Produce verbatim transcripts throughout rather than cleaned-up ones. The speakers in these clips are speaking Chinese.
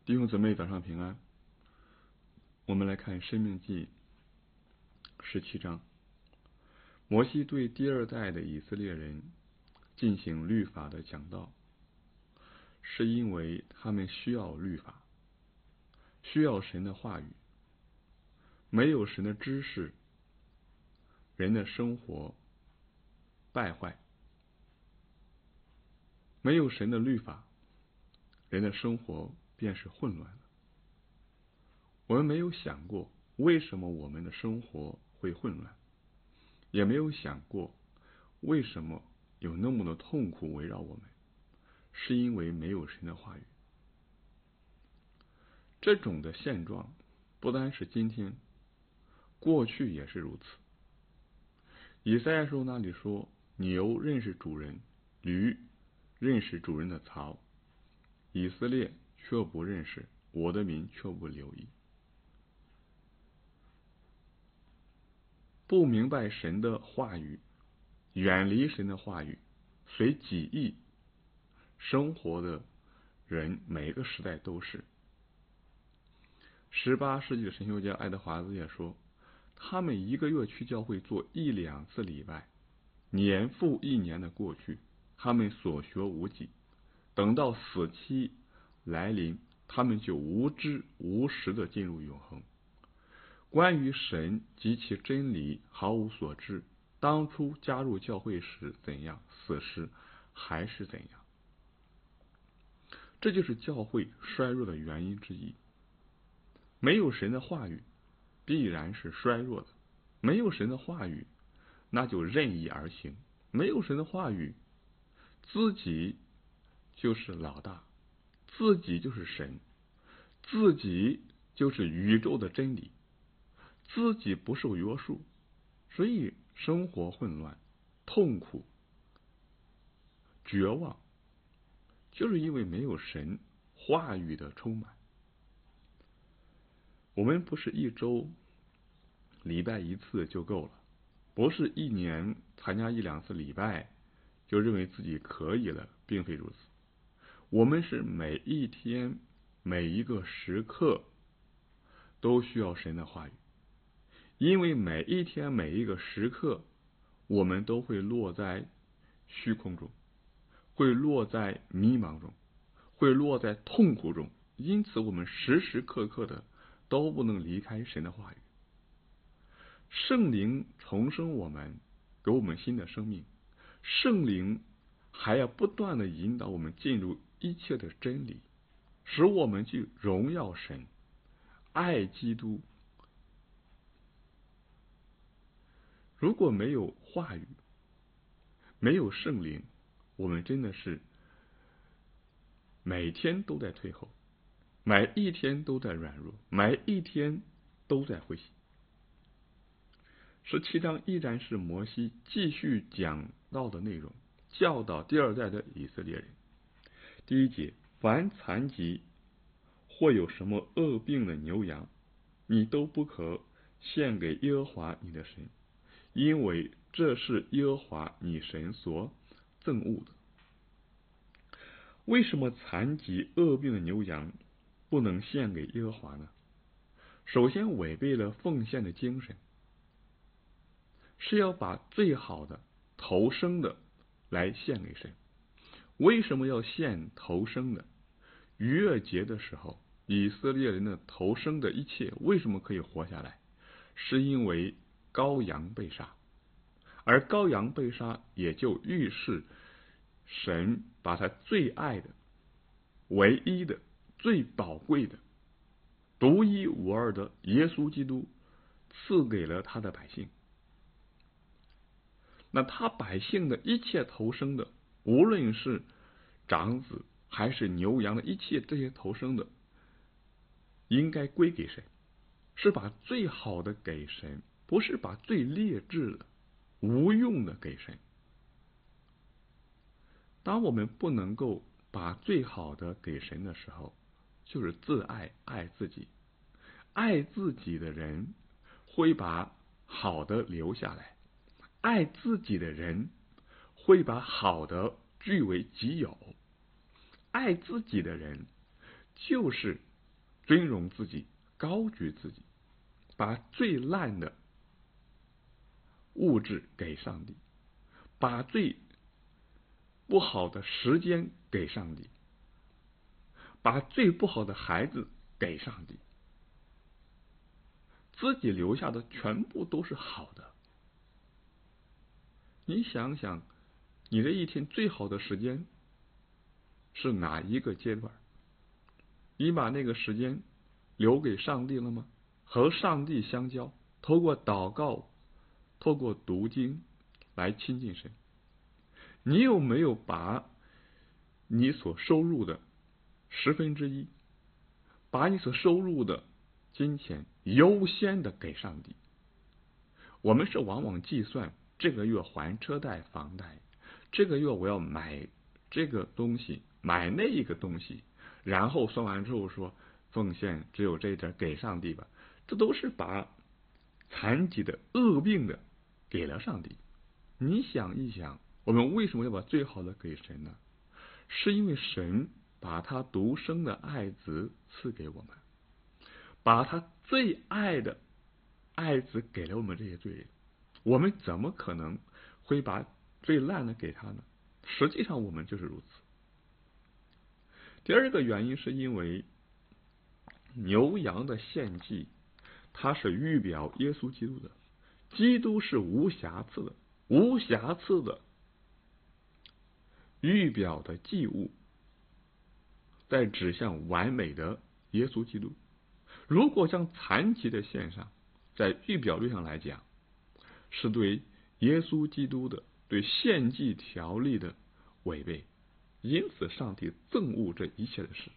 弟兄姊妹，早上平安。我们来看《申命记》十七章。摩西对第二代的以色列人进行律法的讲道，是因为他们需要律法，需要神的话语。没有神的知识，人的生活败坏；没有神的律法，人的生活便是混乱的。我们没有想过为什么我们的生活会混乱，也没有想过为什么有那么多痛苦围绕我们，是因为没有神的话语。这种的现状不单是今天，过去也是如此。以赛亚书那里说，牛认识主人，驴认识主人的槽，以色列却不认识，我的民却不留意。不明白神的话语，远离神的话语，随己意生活的人，每个时代都是。十八世纪的神学家爱德华兹也说，他们一个月去教会做一两次礼拜，年复一年的过去，他们所学无几，等到死期来临，他们就无知无识的进入永恒。关于神及其真理毫无所知，当初加入教会时怎样，死时还是怎样。这就是教会衰弱的原因之一。没有神的话语，必然是衰弱的。没有神的话语，那就任意而行。没有神的话语，自己就是老大，自己就是神，自己就是宇宙的真理，自己不受约束，所以生活混乱、痛苦、绝望，就是因为没有神话语的充满。我们不是一周礼拜一次就够了，不是一年参加一两次礼拜就认为自己可以了，并非如此。我们是每一天每一个时刻都需要神的话语，因为每一天每一个时刻我们都会落在虚空中，会落在迷茫中，会落在痛苦中，因此我们时时刻刻的都不能离开神的话语。圣灵重生我们，给我们新的生命，圣灵还要不断的引导我们进入一切的真理，使我们去荣耀神，爱基督。如果没有话语，没有圣灵，我们真的是每天都在退后，每一天都在软弱，每一天都在灰心。十七章依然是摩西继续讲到的内容，教导第二代的以色列人。第一节，凡残疾或有什么恶病的牛羊，你都不可献给耶和华你的神，因为这是耶和华你神所憎恶的。为什么残疾恶病的牛羊不能献给耶和华呢？首先违背了奉献的精神，是要把最好的头生的来献给神。为什么要献头生的？逾越节的时候，以色列人的头生的一切为什么可以活下来？是因为羔羊被杀，而羔羊被杀也就预示神把他最爱的、唯一的、最宝贵的、独一无二的耶稣基督赐给了他的百姓。那他百姓的一切投生的，无论是长子还是牛羊的一切这些投生的，应该归给神，是把最好的给神，不是把最劣质的、无用的给神。当我们不能够把最好的给神的时候，就是自爱，爱自己。爱自己的人会把好的留下来，爱自己的人会把好的据为己有。爱自己的人就是尊荣自己，高举自己，把最烂的物质给上帝，把最不好的时间给上帝，把最不好的孩子给上帝，自己留下的全部都是好的。你想想，你这一天最好的时间是哪一个阶段？你把那个时间留给上帝了吗？和上帝相交，透过祷告，透过读经来亲近神。你有没有把你所收入的十分之一，把你所收入的金钱优先的给上帝？我们是往往计算这个月还车贷房贷，这个月我要买这个东西买那一个东西，然后算完之后说奉献只有这一点给上帝吧，这都是把残疾的恶病的给了上帝。你想一想，我们为什么要把最好的给神呢？是因为神把他独生的爱子赐给我们，把他最爱的爱子给了我们这些罪人，我们怎么可能会把最烂的给他呢？实际上我们就是如此。第二个原因是因为牛羊的献祭，它是预表耶稣基督的，基督是无瑕疵的，无瑕疵的预表的祭物，在指向完美的耶稣基督。如果将残疾的献上，在预表律上来讲，是对耶稣基督的对献祭条例的违背，因此上帝憎恶这一切的事。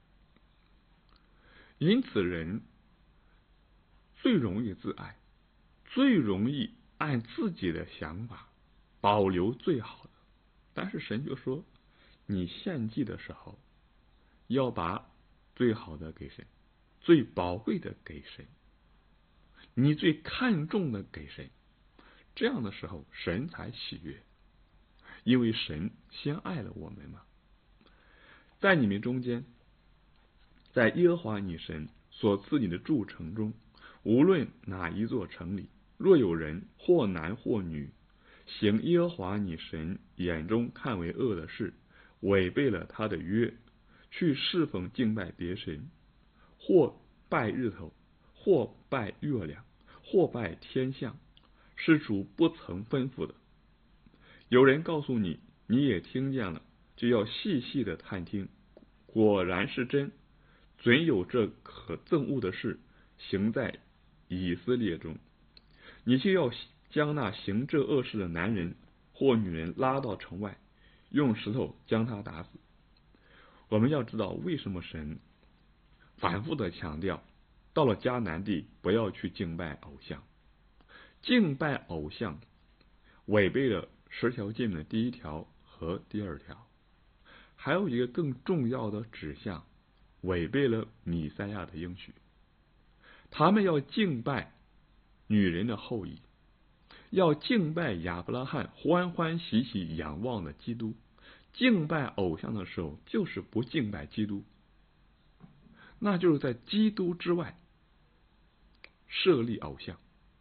因此人最容易自爱，最容易按自己的想法保留最好的。但是神就说，你献祭的时候要把最好的给神，最宝贵的给神，你最看重的给神，这样的时候神才喜悦，因为神先爱了我们嘛。在你们中间，在耶和华你神所赐你的诸城中，无论哪一座城里，若有人或男或女行耶和华你神眼中看为恶的事，违背了他的约，去侍奉敬拜别神，或拜日头，或拜月亮，或拜天象，是主不曾吩咐的。有人告诉你，你也听见了，就要细细的探听，果然是真，准有这可憎恶的事行在以色列中，你就要将那行这恶事的男人或女人拉到城外，用石头将他打死。我们要知道为什么神反复的强调，到了迦南地不要去敬拜偶像。敬拜偶像违背了十条诫命的第一条和第二条，还有一个更重要的指向，违背了弥赛亚的应许。他们要敬拜女人的后裔，要敬拜亚伯拉罕欢欢喜喜仰望的基督。敬拜偶像的时候，就是不敬拜基督，那就是在基督之外设立偶像，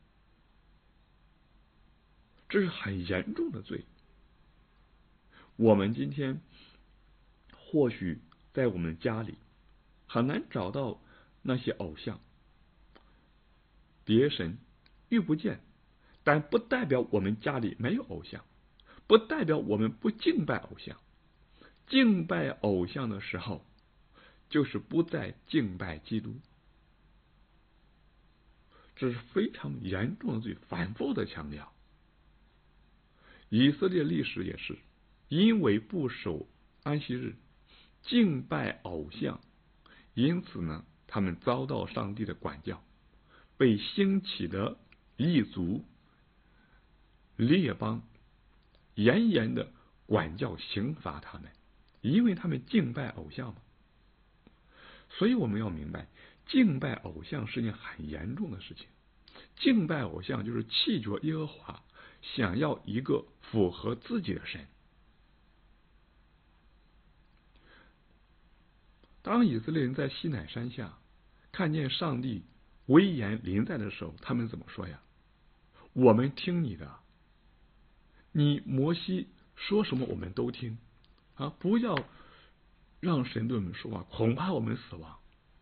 这是很严重的罪。我们今天或许在我们家里很难找到那些偶像，别神遇不见，但不代表我们家里没有偶像，不代表我们不敬拜偶像。敬拜偶像的时候，就是不再敬拜基督，这是非常严重的罪，反复的强调。以色列历史也是，因为不守安息日，敬拜偶像，因此呢，他们遭到上帝的管教，被兴起的异族列邦严严的管教刑罚他们，因为他们敬拜偶像嘛。所以我们要明白，敬拜偶像是件很严重的事情。敬拜偶像就是弃绝耶和华，想要一个符合自己的神。当以色列人在西乃山下看见上帝威严临在的时候，他们怎么说呀？我们听你的，你摩西说什么我们都听啊！不要让神对我们说话，恐怕我们死亡。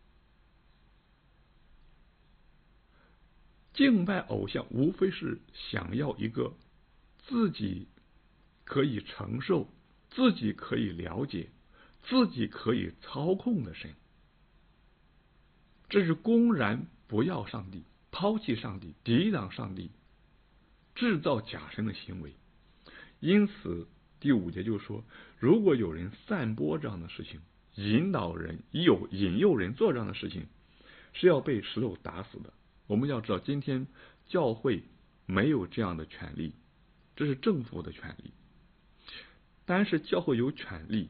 敬拜偶像无非是想要一个自己可以承受、自己可以了解、自己可以操控的神。这是公然不要上帝、抛弃上帝、抵挡上帝、制造假神的行为。因此第五节就说，如果有人散播这样的事情，引导人有引诱人做这样的事情，是要被石头打死的。我们要知道，今天教会没有这样的权利，这是政府的权利。但是教会有权利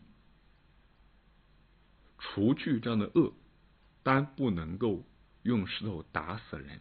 除去这样的恶，但不能够用石头打死人。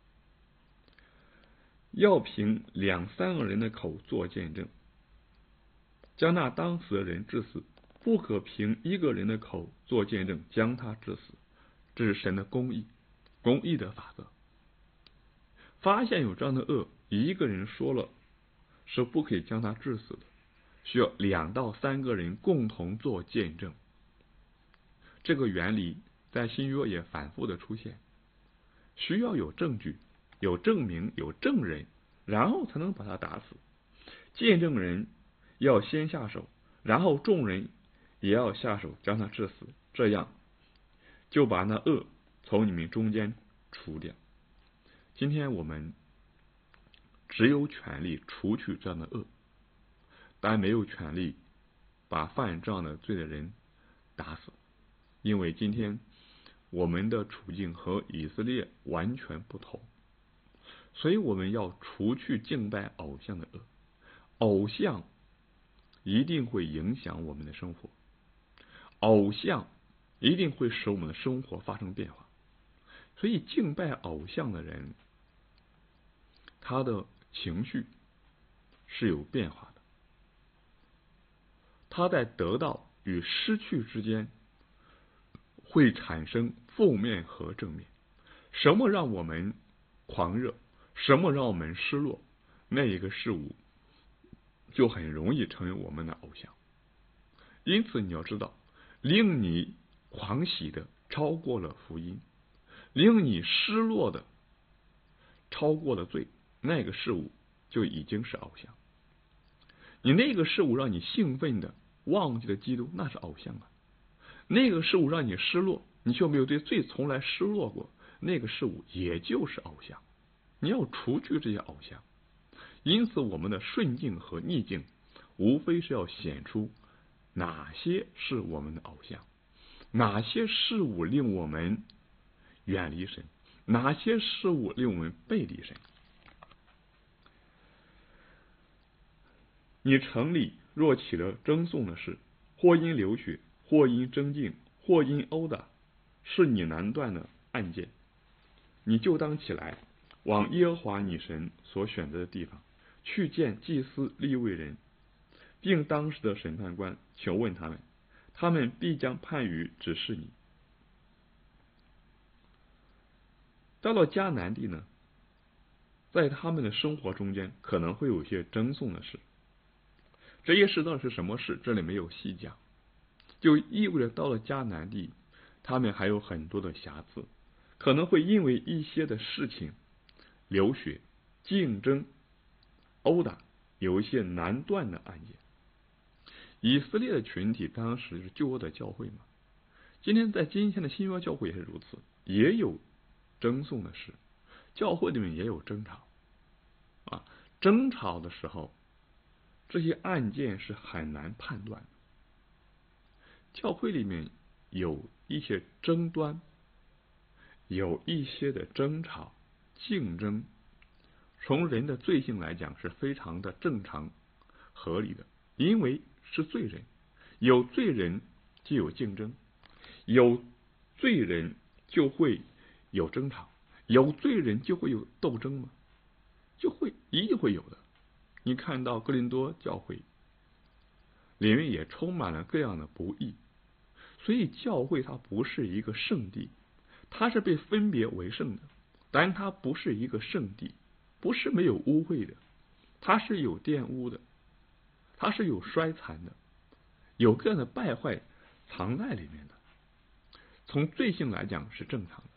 要凭两三个人的口做见证，将那当死的人治死，不可凭一个人的口做见证将他治死。这是神的公义，公义的法则。发现有这样的恶，一个人说了是不可以将他治死的，需要两到三个人共同做见证。这个原理在新约也反复的出现，需要有证据、有证明、有证人，然后才能把他打死。见证人要先下手，然后众人也要下手将他治死，这样就把那恶从你们中间除掉。今天我们只有权利除去这样的恶，但没有权利把犯这样的罪的人打死，因为今天我们的处境和以色列完全不同，所以我们要除去敬拜偶像的恶。偶像一定会影响我们的生活，偶像一定会使我们的生活发生变化。所以敬拜偶像的人，他的情绪是有变化的，他在得到与失去之间会产生负面和正面。什么让我们狂热，什么让我们失落，那一个事物就很容易成为我们的偶像。因此你要知道，令你狂喜的超过了福音，令你失落的超过了罪，那个事物就已经是偶像。你那个事物让你兴奋的忘记了基督，那是偶像啊。那个事物让你失落，你却没有对罪从来失落过，那个事物也就是偶像。你要除去这些偶像。因此我们的顺境和逆境无非是要显出哪些是我们的偶像，哪些事物令我们远离神，哪些事物令我们背离神。你城里若起了争讼的事，或因流血，或因争竞，或因殴打，是你难断的案件，你就当起来，往耶和华你神所选择的地方去见祭司利未人，并当时的审判官，求问他们，他们必将判语指示你。到了迦南地呢，在他们的生活中间可能会有一些争讼的事，这些事到底是什么事，这里没有细讲，就意味着到了迦南地，他们还有很多的瑕疵，可能会因为一些的事情流血、竞争、殴打，有一些难断的案件。以色列的群体当时是旧约的教会嘛，今天在今天的新约教会也是如此，也有争讼的事，教会里面也有争吵啊，争吵的时候，这些案件是很难判断的。教会里面有一些争端，有一些的争吵、竞争，从人的罪性来讲是非常的正常、合理的，因为是罪人，有罪人就有竞争，有罪人就会有争吵，有罪人就会有斗争吗？就会，一定会有的。你看到哥林多教会里面也充满了各样的不义，所以教会它不是一个圣地， 它是被分别为圣的，但它不是一个圣地，不是没有污秽的，它是有玷污的，它是有衰残的，有各样的败坏藏在里面的。从罪性来讲是正常的。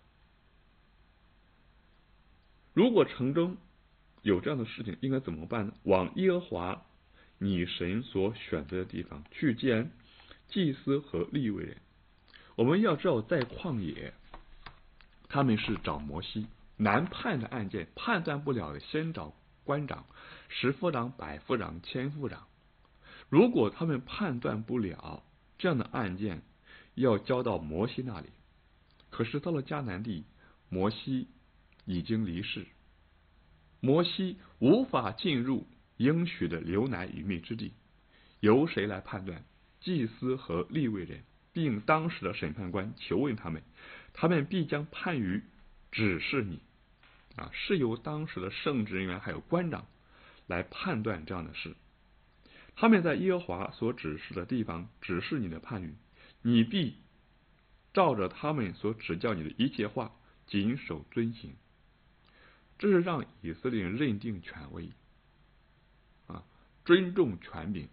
如果城中有这样的事情，应该怎么办呢？往耶和华你神所选择的地方去见祭司和利未人。我们要知道，在旷野，他们是找摩西，难判的案件判断不了的，先找官长、十夫长、百夫长、千夫长。如果他们判断不了这样的案件，要交到摩西那里。可是到了迦南地，摩西已经离世，摩西无法进入应许的流奶与蜜之地，由谁来判断？祭司和利未人，并当时的审判官求问他们，他们必将判语指示你。啊，是由当时的圣职人员还有官长来判断这样的事。他们在耶和华所指示的地方指示你的判语，你必照着他们所指教你的一切话谨守遵行。这是让以色列人认定权威，啊，尊重权柄。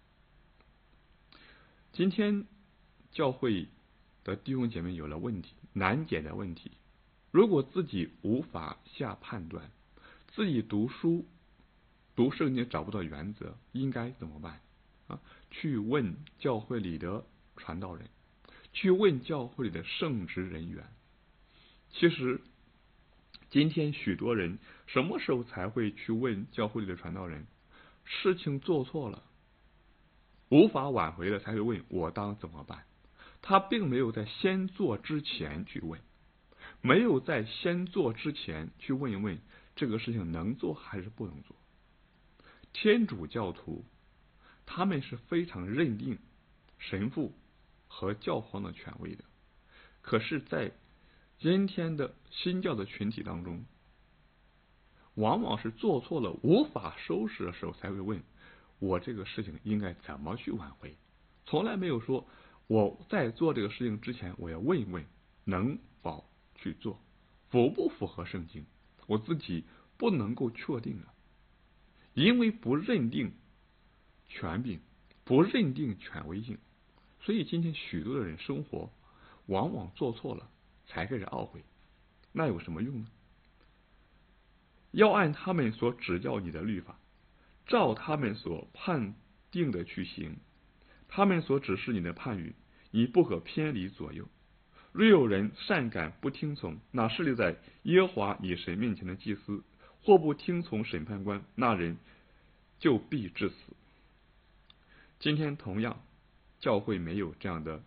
今天教会的弟兄姐妹有了问题，难解的问题，如果自己无法下判断，自己读书读圣经找不到原则，应该怎么办啊？去问教会里的传道人，去问教会里的圣职人员。其实今天许多人什么时候才会去问教会里的传道人？事情做错了，无法挽回了，才会问我当怎么办。他并没有在先做之前去问，没有在先做之前去问一问这个事情能做还是不能做。天主教徒他们是非常认定神父和教皇的权威的，可是在今天的新教的群体当中，往往是做错了无法收拾的时候才会问我这个事情应该怎么去挽回，从来没有说我在做这个事情之前我要问一问能否去做，符不符合圣经，我自己不能够确定的。因为不认定权柄，不认定权威性，所以今天许多的人生活往往做错了才开始懊悔，那有什么用呢？要按他们所指教你的律法，照他们所判定的去行，他们所指示你的判语，你不可偏离左右。若有人善感不听从，那是立在耶和华你神面前的祭司，或不听从审判官，那人就必致死。今天同样，教会没有这样的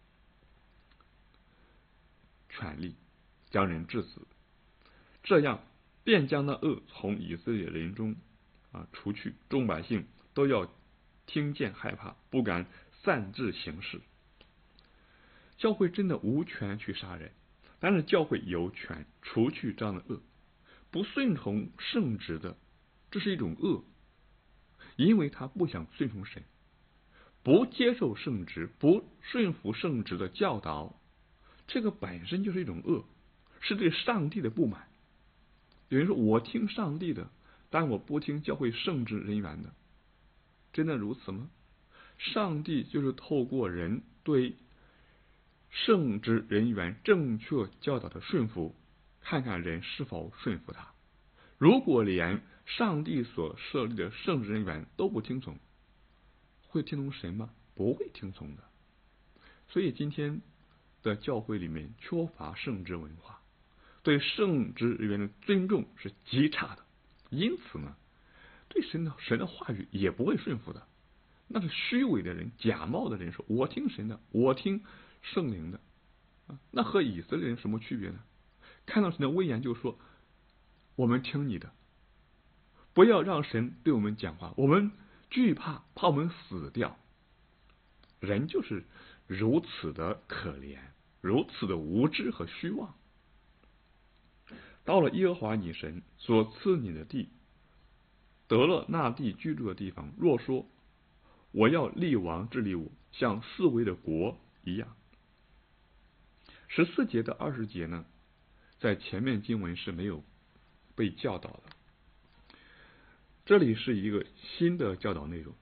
权利将人致死，这样便将那恶从以色列人中啊除去，众百姓都要听见害怕，不敢擅自行事。教会真的无权去杀人，但是教会有权除去这样的恶。不顺从圣旨的，这是一种恶，因为他不想顺从神，不接受圣旨，不顺服圣旨的教导，这个本身就是一种恶，是对上帝的不满。有人说我听上帝的，但我不听教会圣职人员的，真的如此吗？上帝就是透过人对圣职人员正确教导的顺服，看看人是否顺服他。如果连上帝所设立的圣职人员都不听从，会听从神吗？不会听从的。所以今天的教会里面缺乏圣职文化，对圣职人员的尊重是极差的，因此呢，对神的神的话语也不会顺服的。那是虚伪的人，假冒的人说我听神的，我听圣灵的，那和以色列人什么区别呢？看到神的威严就说我们听你的，不要让神对我们讲话，我们惧怕，怕我们死掉。人就是如此的可怜，如此的无知和虚妄。到了耶和华你神所赐你的地，得了那地居住的地方，若说我要立王治理我，像四围的国一样， 十四节到二十节呢，在前面经文是没有被教导的，这里是一个新的教导内容。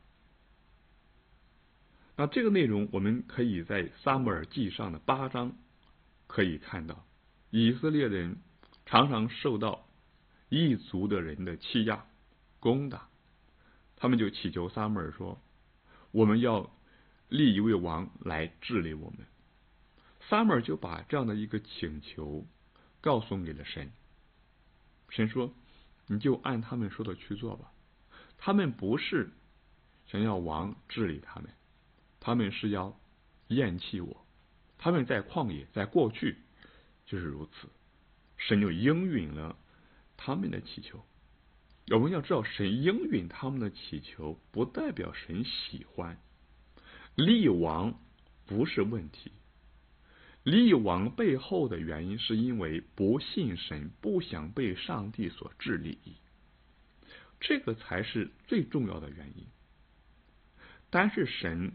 那这个内容我们可以在撒母耳记上的八章可以看到，以色列人常常受到异族的人的欺压攻打，他们就祈求撒母耳说，我们要立一位王来治理我们。撒母耳就把这样的一个请求告诉给了神，神说你就按他们说的去做吧。他们不是想要王治理他们，他们是要厌弃我。他们在旷野，在过去就是如此，神就应允了他们的祈求。我们要知道，神应允他们的祈求不代表神喜欢。立王不是问题，立王背后的原因是因为不信神，不想被上帝所治理，这个才是最重要的原因。但是神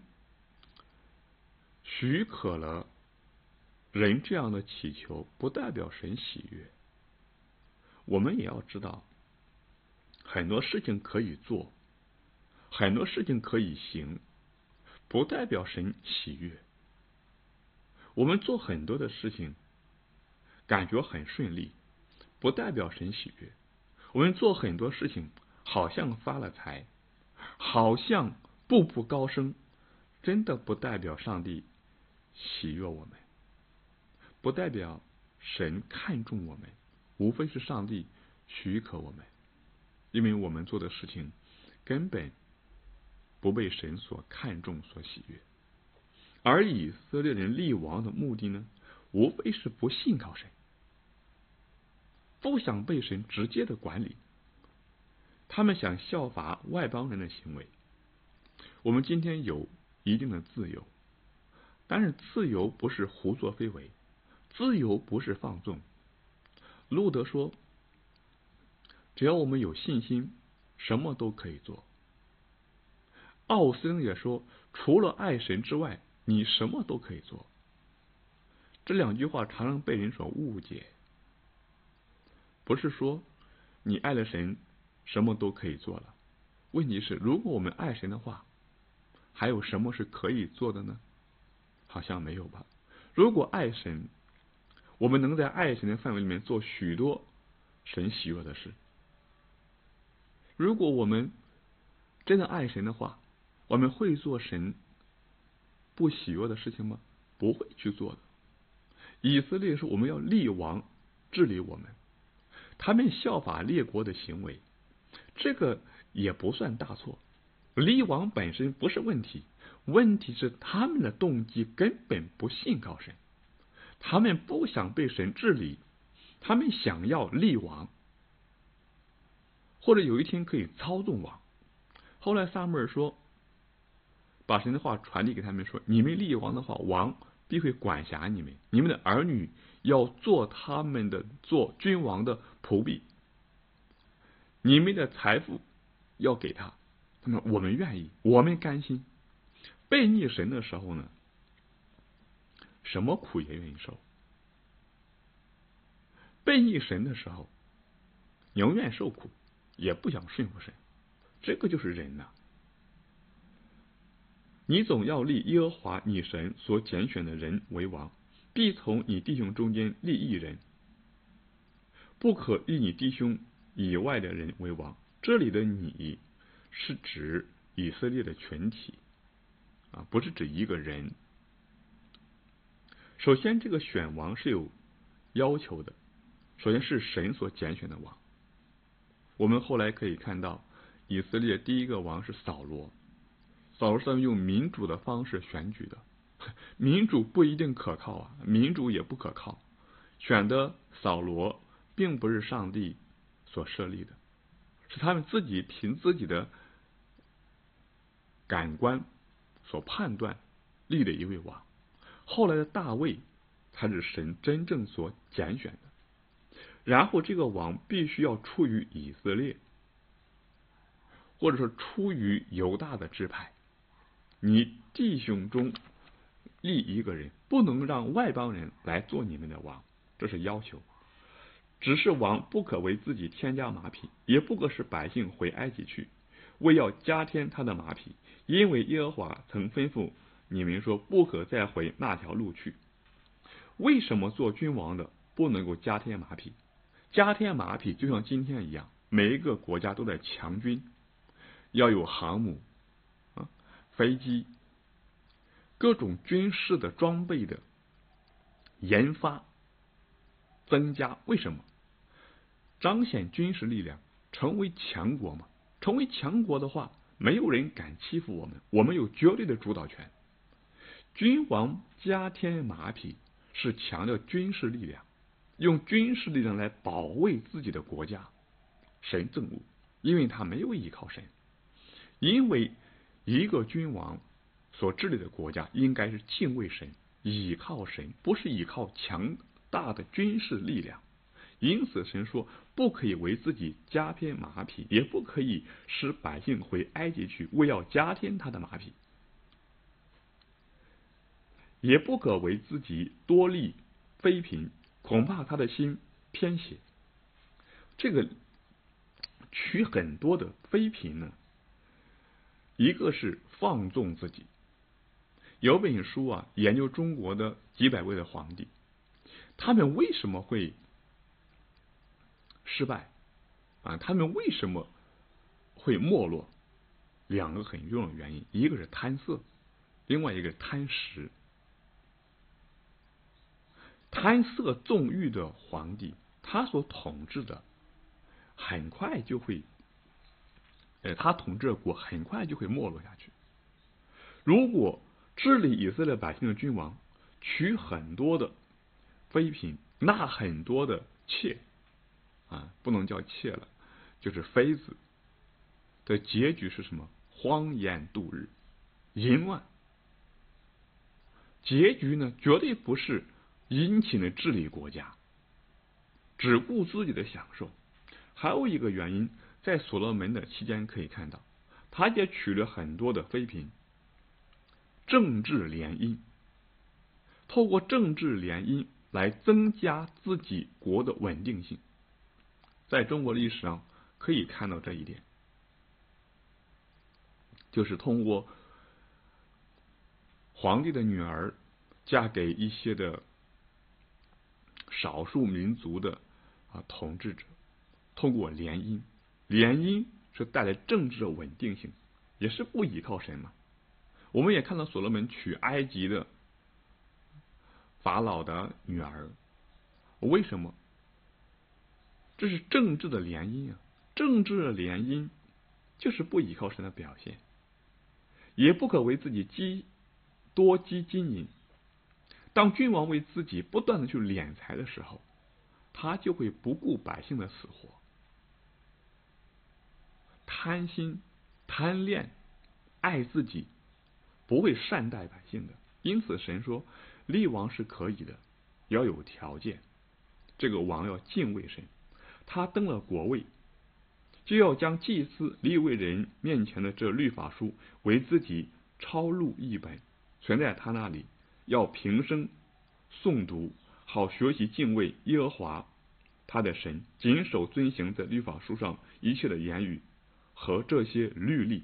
许可了人这样的祈求，不代表神喜悦。我们也要知道，很多事情可以做，很多事情可以行，不代表神喜悦。我们做很多的事情感觉很顺利，不代表神喜悦。我们做很多事情好像发了财，好像步步高升，真的不代表上帝喜悦我们，不代表神看重我们，无非是上帝许可我们，因为我们做的事情根本不被神所看重所喜悦。而以色列人立王的目的呢，无非是不信靠神，不想被神直接的管理，他们想效法外邦人的行为。我们今天有一定的自由，但是自由不是胡作非为，自由不是放纵。路德说，只要我们有信心，什么都可以做。奥斯丁也说，除了爱神之外，你什么都可以做。这两句话常常被人所误解，不是说你爱了神，什么都可以做了。问题是，如果我们爱神的话，还有什么是可以做的呢？好像没有吧。如果爱神，我们能在爱神的范围里面做许多神喜悦的事。如果我们真的爱神的话，我们会做神不喜悦的事情吗？不会去做的。以色列说我们要立王治理我们，他们效法列国的行为，这个也不算大错。立王本身不是问题，问题是他们的动机根本不信靠神，他们不想被神治理，他们想要立王，或者有一天可以操纵王。后来撒母耳说，把神的话传递给他们说，你们立王的话，王必会管辖你们，你们的儿女要做他们的做君王的仆婢，你们的财富要给他。那么我们愿意，我们甘心。背逆神的时候呢，什么苦也愿意受。背逆神的时候，宁愿受苦，也不想顺服神。这个就是人呐、啊。你总要立耶和华你神所拣选的人为王，必从你弟兄中间立一人，不可立你弟兄以外的人为王。这里的你是指以色列的群体啊，不是指一个人。首先，这个选王是有要求的，首先是神所拣选的王。我们后来可以看到，以色列第一个王是扫罗，扫罗是用民主的方式选举的，民主不一定可靠啊，民主也不可靠。选的扫罗并不是上帝所设立的，是他们自己凭自己的感官所判断立的一位王。后来的大卫才是神真正所拣选的。然后这个王必须要出于以色列，或者说出于犹大的支派。你弟兄中立一个人， 不能让外邦人来做你们的王，这是要求。只是王不可为自己添加马匹，也不可使百姓回埃及去，为要加添他的马匹，因为耶和华曾吩咐你们说，不可再回那条路去。为什么做君王的不能够加添马匹？加添马匹就像今天一样，每一个国家都在强军，要有航母、啊、飞机，各种军事的装备的研发增加。为什么？彰显军事力量，成为强国嘛。成为强国的话，没有人敢欺负我们，我们有绝对的主导权。君王加添马匹是强调军事力量，用军事力量来保卫自己的国家。神憎恶，因为他没有依靠神。因为一个君王所治理的国家应该是敬畏神，依靠神，不是依靠强大的军事力量。因此神说，不可以为自己加添马匹，也不可以使百姓回埃及去，为要加添他的马匹，也不可为自己多立妃嫔，恐怕他的心偏邪。这个娶很多的妃嫔呢，一个是放纵自己。有本书啊，研究中国的几百位的皇帝，他们为什么会失败啊？他们为什么会没落？两个很重要的原因，一个是贪色，另外一个是贪食。贪色纵欲的皇帝，他所统治的很快就会，呃，他统治的国很快就会没落下去。如果治理以色列百姓的君王娶很多的妃嫔，纳很多的妾啊，不能叫妾了，就是妃子的结局是什么？荒烟度日，淫乱。结局呢，绝对不是殷勤的治理国家，只顾自己的享受。还有一个原因，在所罗门的期间可以看到，他也娶了很多的妃嫔，政治联姻，透过政治联姻来增加自己国的稳定性。在中国历史上可以看到这一点，就是通过皇帝的女儿嫁给一些的少数民族的啊统治者，通过联姻，联姻是带来政治的稳定性，也是不依靠神嘛。我们也看到所罗门娶埃及的法老的女儿，为什么？这是政治的联姻啊！政治的联姻就是不依靠神的表现。也不可为自己积多积金银。当君王为自己不断的去敛财的时候，他就会不顾百姓的死活，贪心、贪恋、爱自己，不会善待百姓的。因此神说，立王是可以的，要有条件。这个王要敬畏神，他登了国位，就要将祭司利未人面前的这律法书为自己抄录一本，存在他那里，要平生诵读，好学习敬畏耶和华他的神，谨守遵行在律法书上一切的言语和这些律例。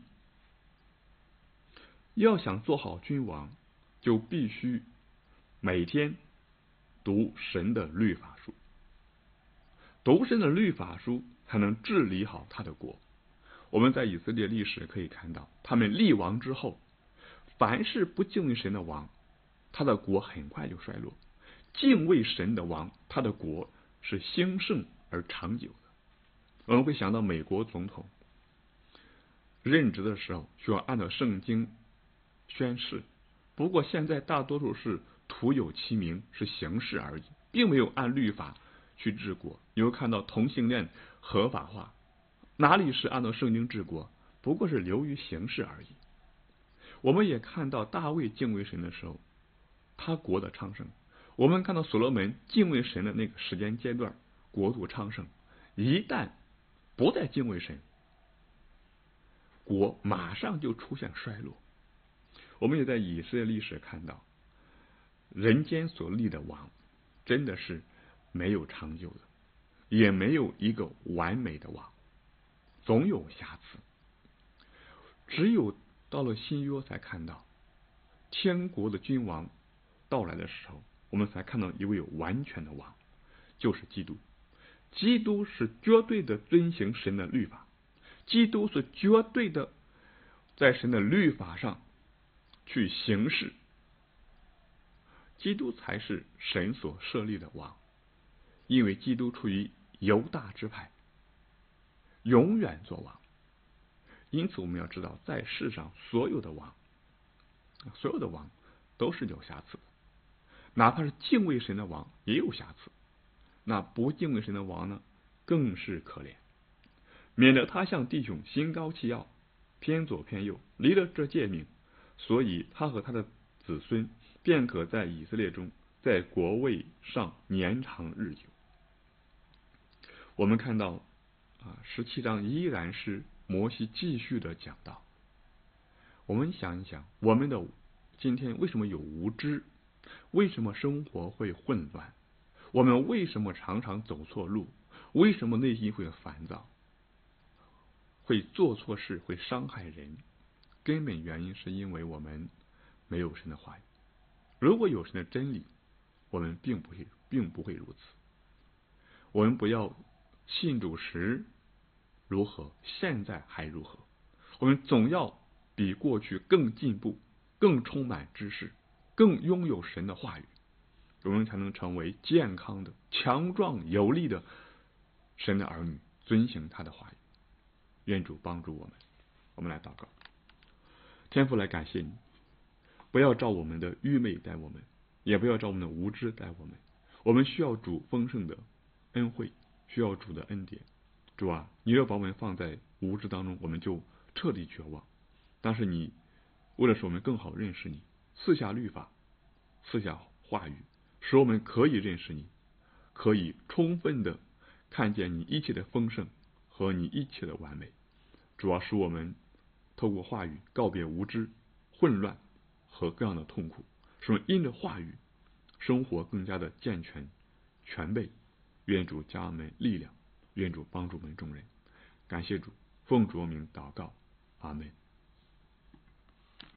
要想做好君王，就必须每天读神的律法书，读神的律法书才能治理好他的国。我们在以色列历史可以看到，他们立王之后，凡是不敬畏神的王，他的国很快就衰落；敬畏神的王，他的国是兴盛而长久的。我们会想到美国总统任职的时候需要按照圣经宣誓，不过现在大多数是徒有其名，是形式而已，并没有按律法去治国。你会看到同性恋合法化，哪里是按照圣经治国？不过是流于形式而已。我们也看到大卫敬畏神的时候，他国的昌盛。我们看到所罗门敬畏神的那个时间阶段，国度昌盛。一旦不再敬畏神，国马上就出现衰落。我们也在以色列历史看到， 人间所立的王真的是没有长久的，也没有一个完美的王，总有瑕疵。只有到了新约才看到天国的君王到来的时候，我们才看到一位完全的王，就是基督。基督是绝对的遵行神的律法，基督是绝对的在神的律法上去行事，基督才是神所设立的王。因为基督出于犹大支派，永远做王。因此我们要知道，在世上所有的王所有的王都是有瑕疵的，哪怕是敬畏神的王也有瑕疵，那不敬畏神的王呢，更是可怜，免得他向弟兄心高气傲，偏左偏右，离了这诫命，所以他和他的子孙便可在以色列中，在国位上年长日久。我们看到啊，十七章依然是摩西继续的讲道。我们想一想，我们的今天为什么有无知？为什么生活会混乱？我们为什么常常走错路？为什么内心会烦躁？会做错事，会伤害人？根本原因是因为我们没有神的话语。如果有神的真理，我们并不会并不会如此。我们不要信主时如何，现在还如何，我们总要比过去更进步，更充满知识，更拥有神的话语，我们才能成为健康的、强壮有力的神的儿女，遵行他的话语。愿主帮助我们。我们来祷告。天父，来感谢你，不要照我们的愚昧待我们，也不要照我们的无知待我们。我们需要主丰盛的恩惠，需要主的恩典。主啊，你若把我们放在无知当中，我们就彻底绝望。但是你为了使我们更好认识你，赐下律法，赐下话语，使我们可以认识你，可以充分的看见你一切的丰盛和你一切的完美。主要使我们透过话语告别无知、混乱和各样的痛苦，使我们因着话语生活更加的健全全备。愿主加我们力量，愿主帮助我们众人。感谢主，奉主名祷告，阿们。